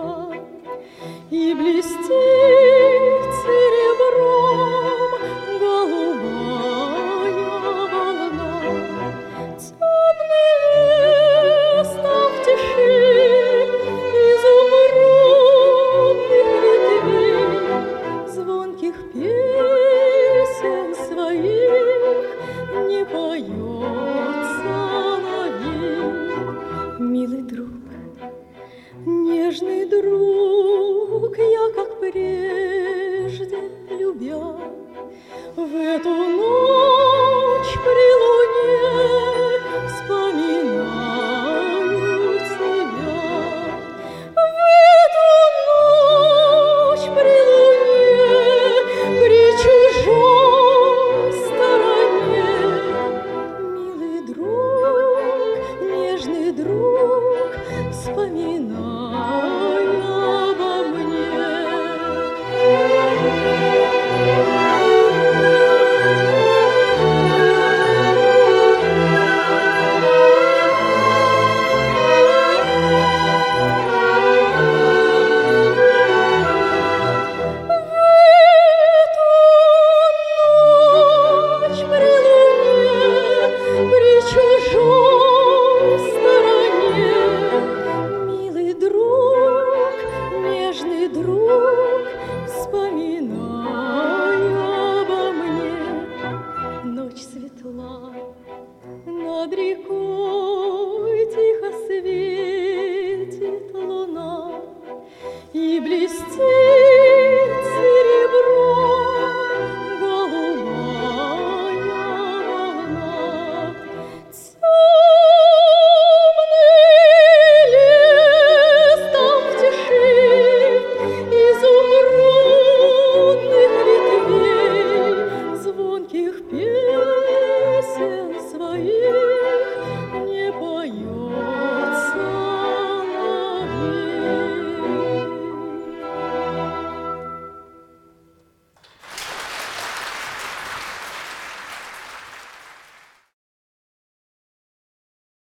И блестит серебром голубая волна. Темный лес там в тиши изумрудных ветвей, звонких песен своих не поет соловей. Милый друг, нежный друг, я, как прежде любя, в эту ночь при луне вспоминаю тебя. В эту ночь при луне, при чужой стороне, милый друг, нежный друг, вспоминай обо мне. Чужой стороне, милый друг, нежный друг, вспоминай обо мне. Ночь светла, над рекой тихо светит луна, и блестит